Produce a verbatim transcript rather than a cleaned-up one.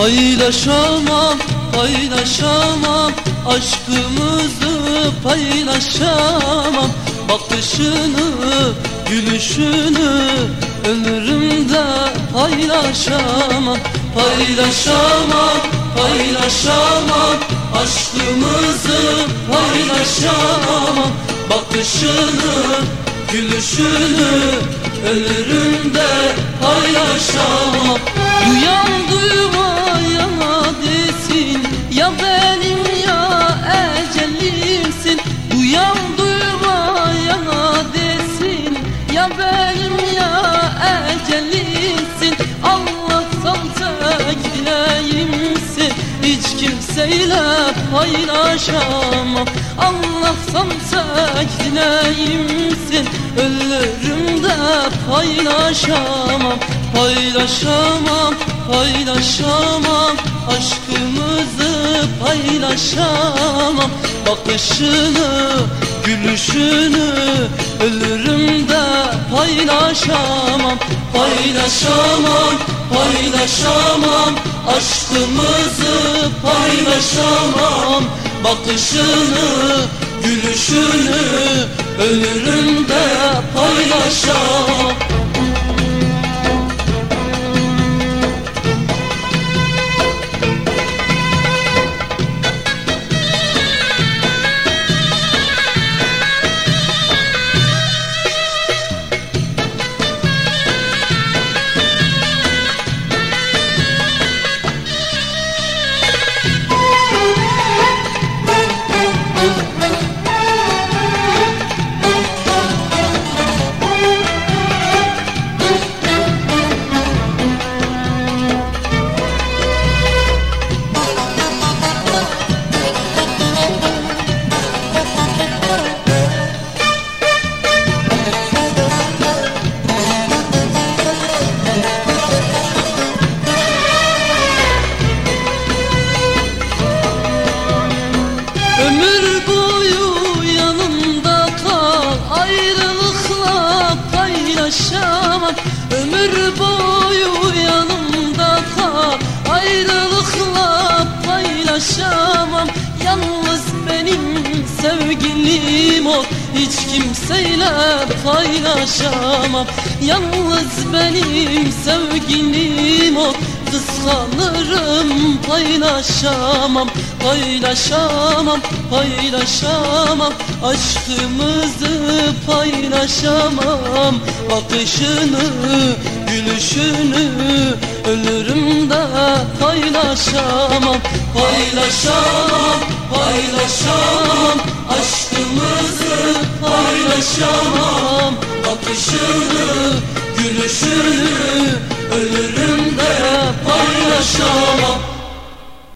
Paylaşamam, paylaşamam, aşkımızı paylaşamam. Bakışını, gülüşünü ömrümde paylaşamam. Paylaşamam, paylaşamam, aşkımızı paylaşamam. Bakışını, gülüşünü ömrümde paylaşamam. Duyan duymayana desin, ya benim ya ecelimsin. Duyan duymayana desin, ya benim ya ecelimsin. Anlatsam tek dileyimsin, hiç kimseyle paylaşamam. Anlatsam tek dileyimsin, ölürümde paylaşamam. Paylaşamam, paylaşamam, aşkımızı paylaşamam. Bakışını, gülüşünü ölürümde paylaşamam. Paylaşamam, paylaşamam, aşkımızı paylaşamam. Bakışını, gülüşünü ölürümde paylaşamam. Ömür boyu yanımda kal, ayrılıkla paylaşamam. Ömür boyu yanımda kal, ayrılıkla paylaşamam. Yalnız benim sevgilim ol, hiç kimseyle paylaşamam. Yalnız benim sevgilim ol, kıskanırım paylaşamam. Paylaşamam, paylaşamam, aşkımızı paylaşamam. Bakışını, gülüşünü ölürümde paylaşamam. Paylaşamam, paylaşamam, aşkımızı paylaşamam. Bakışını, gülüşünü